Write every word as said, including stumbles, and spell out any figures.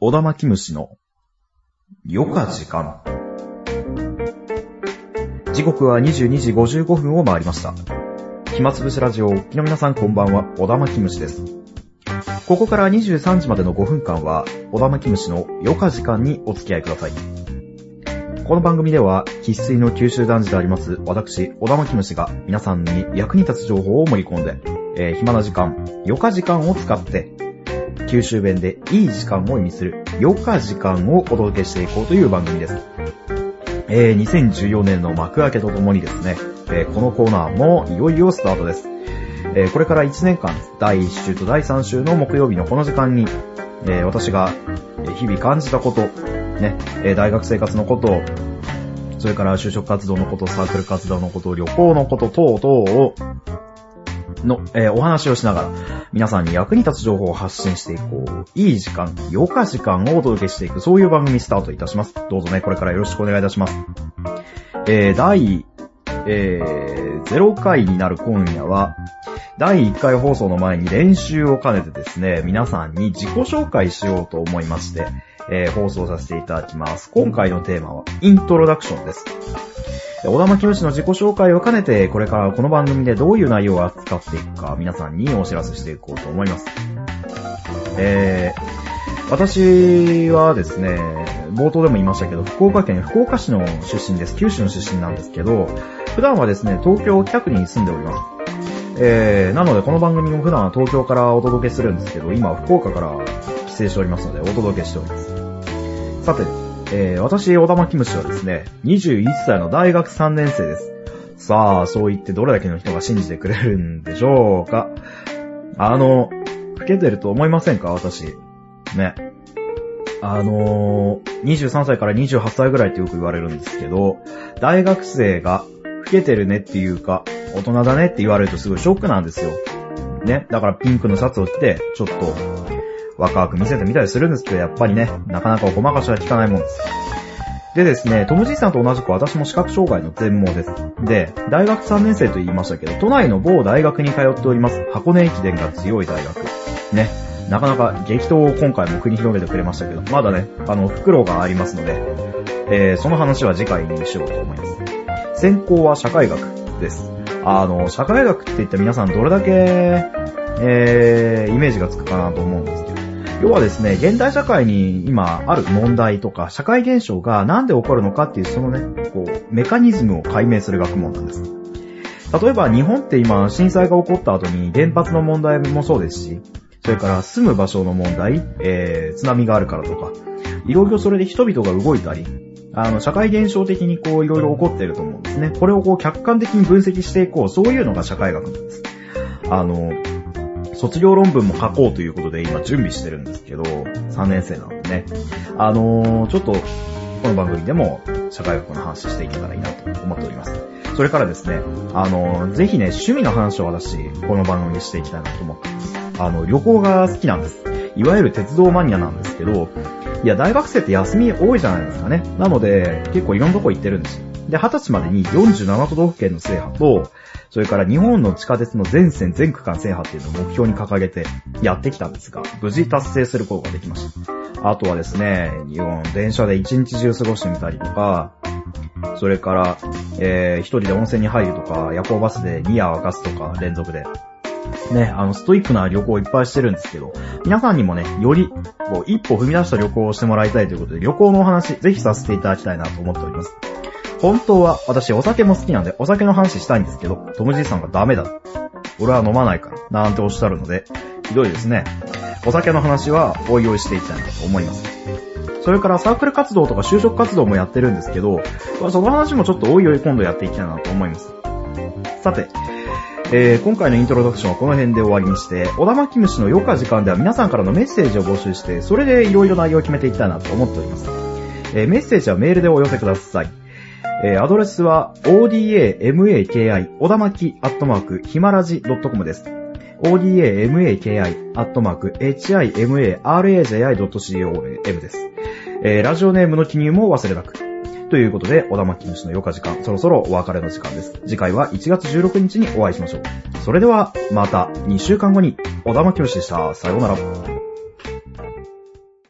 小田巻虫の余暇時間。時刻はにじゅうにじごじゅうごふんを回りました。暇つぶしラジオをお聞きの皆さん、こんばんは。小田巻虫です。ここからにじゅうさんじまでのごふんかんは小田巻虫の余暇時間にお付き合いください。この番組では生粋の九州男児であります私小田巻虫が皆さんに役に立つ情報を盛り込んで、えー、暇な時間、余暇時間を使って九州弁でいい時間を意味する余暇時間をお届けしていこうという番組です。えー、にせんじゅうよねんの幕開けとともにですね、えー、このコーナーもいよいよスタートです。えー、これからいちねんかんだいいっ週とだいさん週の木曜日のこの時間に、えー、私が日々感じたこと、ね、えー、大学生活のこと、それから就職活動のこと、サークル活動のこと、旅行のこと等々をの、えー、お話をしながら皆さんに役に立つ情報を発信していこう。いい時間、余暇時間をお届けしていく、そういう番組スタートいたします。どうぞね、これからよろしくお願いいたします。えー、第、えー、ゼロかいになる今夜は、だいいっかい放送の前に練習を兼ねてですね、皆さんに自己紹介しようと思いまして、えー、放送させていただきます。今回のテーマは、イントロダクションです。小田巻虫の自己紹介を兼ねて、これからこの番組でどういう内容を扱っていくか、皆さんにお知らせしていこうと思います。えー、私はですね、冒頭でも言いましたけど、福岡県福岡市の出身です。九州の出身なんですけど、普段はですね、東京北区に住んでおります。えー、なのでこの番組も普段は東京からお届けするんですけど、今は福岡から帰省しておりますのでお届けしております。さて、えー、私、小田巻虫はですね、にじゅういっさいの大学さんねん生です。さあ、そう言ってどれだけの人が信じてくれるんでしょうか。あの、老けてると思いませんか、私。ね。あのー、にじゅうさんさいからにじゅうはっさいぐらいってよく言われるんですけど、大学生が老けてるねっていうか、大人だねって言われるとすごいショックなんですよ。ね。だからピンクのシャツを着て、ちょっと、若く見せてみたりするんですけど、やっぱりね、なかなかおごまかしは効かないもんです。でですね、ともじいさんと同じく私も視覚障害の全盲です。で、大学さんねん生と言いましたけど、都内の某大学に通っております。箱根駅伝が強い大学。ね、なかなか激闘を今回も繰り広げてくれましたけど、まだね、あの、袋がありますので、えー、その話は次回にしようと思います。専攻は社会学です。あの、社会学って言って皆さんどれだけ、えー、イメージがつくかなと思うんですけど、要はですね、現代社会に今ある問題とか社会現象がなんで起こるのかっていうそのね、こう、メカニズムを解明する学問なんです。例えば日本って今震災が起こった後に原発の問題もそうですし、それから住む場所の問題、えー、津波があるからとか、いろいろそれで人々が動いたり、あの、社会現象的にこういろいろ起こっていると思うんですね。これをこう客観的に分析していこう、そういうのが社会学なんです。あの、卒業論文も書こうということで今準備してるんですけど、さんねん生なのでね。あのー、ちょっと、この番組でも社会学の話していけたらいいなと思っております。それからですね、あのー、ぜひね、趣味の話を私、この番組にしていきたいなと思ってます。あの、旅行が好きなんです。いわゆる鉄道マニアなんですけど、いや、大学生って休み多いじゃないですかね。なので、結構いろんなとこ行ってるんですよ。で、はたちまでによんじゅうななとどうふけんの制覇と、それから日本の地下鉄の全線全区間制覇っていうのを目標に掲げてやってきたんですが、無事達成することができました。あとはですね、日本電車で一日中過ごしてみたりとか、それから、えー、一人で温泉に入るとか、夜行バスでに夜明かすとか連続で。ね、あの、ストイックな旅行をいっぱいしてるんですけど、皆さんにもね、より、こう、一歩踏み出した旅行をしてもらいたいということで、旅行のお話、ぜひさせていただきたいなと思っております。本当は、私お酒も好きなんで、お酒の話したいんですけど、ともじいさんがダメだ。俺は飲まないから、なんておっしゃるので、ひどいですね。お酒の話は、おいおいしていきたいなと思います。それからサークル活動とか就職活動もやってるんですけど、その話もちょっとおいおい今度やっていきたいなと思います。さて、えー、今回のイントロダクションはこの辺で終わりにして、小田巻虫の余暇時間では皆さんからのメッセージを募集して、それでいろいろ内容を決めていきたいなと思っております。えー、メッセージはメールでお寄せください。えー、アドレスは オーディーエーエムエーケーアイ 小田巻アットマークヒマラジ ドットコム です。オーディーエーエムエーケーアイ アットマーク エイチアイエムエーアールエージェーアイ ドットコム です。えー、ラジオネームの記入もお忘れなく。ということで、小田巻虫の余暇時間、そろそろお別れの時間です。次回はいちがつじゅうろくにちにお会いしましょう。それでは、またにしゅうかんごに、小田巻虫でした。さようなら。